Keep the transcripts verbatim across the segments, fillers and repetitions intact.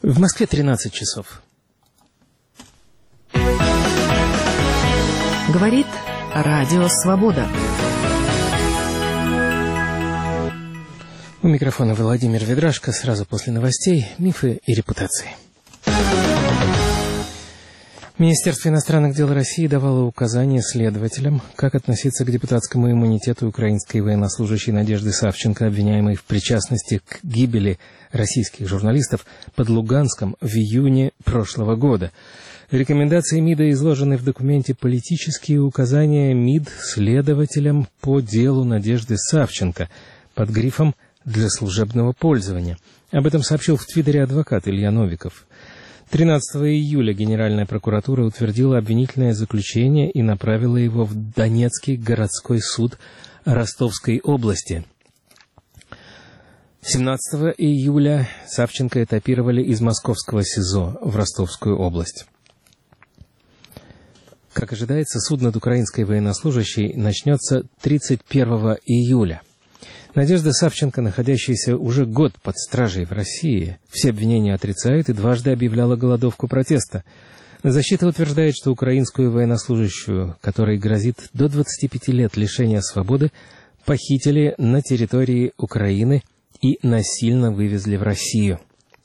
В Москве тринадцать часов. Говорит Радио Свобода. У микрофона Владимир Ведрашко. Сразу после новостей «Мифы и репутации». Министерство иностранных дел России давало указания следователям, как относиться к депутатскому иммунитету украинской военнослужащей Надежды Савченко, обвиняемой в причастности к гибели российских журналистов под Луганском в июне прошлого года. Рекомендации МИДа изложены в документе «Политические указания МИД следователям по делу Надежды Савченко» под грифом «Для служебного пользования». Об этом сообщил в Твиттере адвокат Илья Новиков. тринадцатого июля Генеральная прокуратура утвердила обвинительное заключение и направила его в Донецкий городской суд Ростовской области. семнадцатого июля Савченко этапировали из московского СИЗО в Ростовскую область. Как ожидается, суд над украинской военнослужащей начнется тридцать первого июля. Надежда Савченко, находящаяся уже год под стражей в России, все обвинения отрицает и дважды объявляла голодовку протеста. Защита утверждает, что украинскую военнослужащую, которой грозит до двадцати пяти лет лишения свободы, похитили на территории Украины и насильно вывезли в Россию.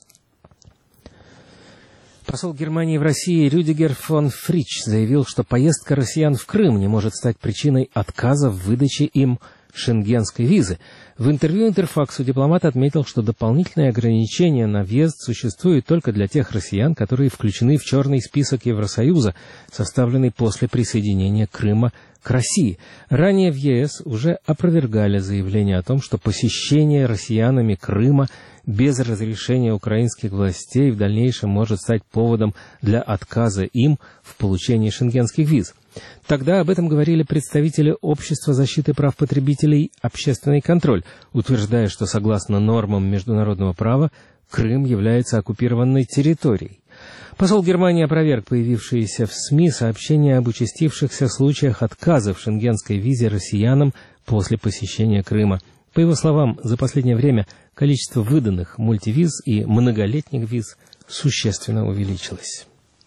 Посол Германии в России Рюдигер фон Фрич заявил, что поездка россиян в Крым не может стать причиной отказа в выдаче им шенгенской визы. В интервью Интерфаксу дипломат отметил, что дополнительные ограничения на въезд существуют только для тех россиян, которые включены в черный список Евросоюза, составленный после присоединения Крыма к России. Ранее в ЕС уже опровергали заявление о том, что посещение россиянами Крыма без разрешения украинских властей в дальнейшем может стать поводом для отказа им в получении шенгенских виз. Тогда об этом говорили представители Общества защиты прав потребителей «Общественный контроль», утверждая, что согласно нормам международного права Крым является оккупированной территорией. Посол Германии опроверг появившиеся в СМИ сообщения об участившихся случаях отказа в шенгенской визе россиянам после посещения Крыма. По его словам, за последнее время количество выданных мультивиз и многолетних виз существенно увеличилось.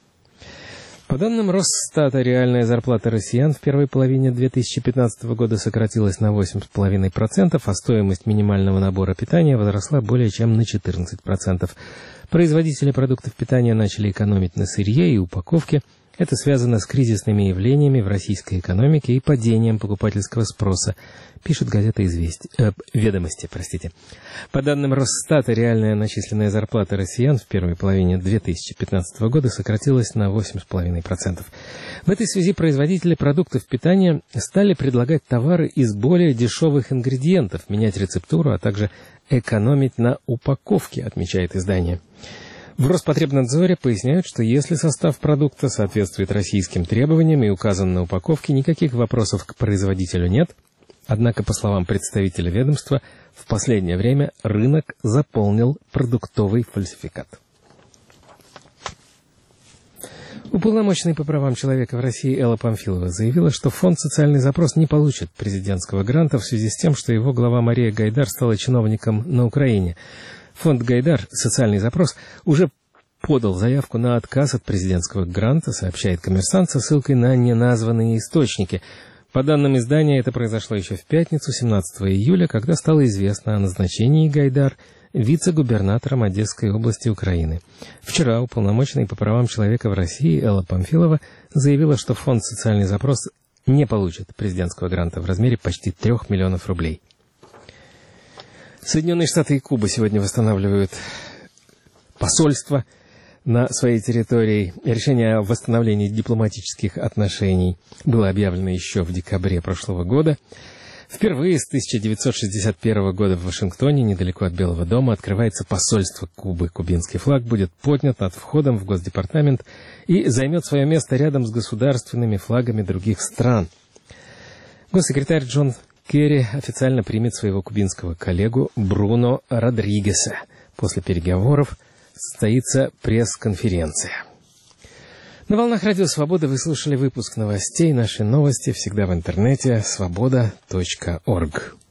По данным Росстата, реальная зарплата россиян в первой половине две тысячи пятнадцатого года сократилась на восемь целых пять десятых процента, а стоимость минимального набора питания возросла более чем на четырнадцать процентов. Производители продуктов питания начали экономить на сырье и упаковке. Это связано с кризисными явлениями в российской экономике и падением покупательского спроса, пишет газета «Известия», э, «Ведомости». Простите. По данным Росстата, реальная начисленная зарплата россиян в первой половине две тысячи пятнадцатого года сократилась на восемь целых пять десятых процента. В этой связи производители продуктов питания стали предлагать товары из более дешевых ингредиентов, менять рецептуру, а также экономить на упаковке, отмечает издание. В Роспотребнадзоре поясняют, что если состав продукта соответствует российским требованиям и указан на упаковке, никаких вопросов к производителю нет. Однако, по словам представителя ведомства, в последнее время рынок заполнил продуктовый фальсификат. Уполномоченный по правам человека в России Элла Памфилова заявила, что фонд «Социальный запрос» не получит президентского гранта в связи с тем, что его глава Мария Гайдар стала чиновником на Украине. Фонд «Гайдар» «Социальный запрос» уже подал заявку на отказ от президентского гранта, сообщает «Коммерсант» со ссылкой на неназванные источники. По данным издания, это произошло еще в пятницу, семнадцатого июля, когда стало известно о назначении Гайдар вице-губернатором Одесской области Украины. Вчера уполномоченный по правам человека в России Элла Памфилова заявила, что фонд «Социальный запрос» не получит президентского гранта в размере почти трех миллионов рублей. Соединенные Штаты и Куба сегодня восстанавливают посольство на своей территории. Решение о восстановлении дипломатических отношений было объявлено еще в декабре прошлого года. Впервые с тысяча девятьсот шестьдесят первого года в Вашингтоне, недалеко от Белого дома, открывается посольство Кубы. Кубинский флаг будет поднят над входом в Госдепартамент и займет свое место рядом с государственными флагами других стран. Госсекретарь Джон Керри официально примет своего кубинского коллегу Бруно Родригеса. После переговоров состоится пресс-конференция. На волнах Радио Свобода вы слушали выпуск новостей. Наши новости всегда в интернете свобода точка орг.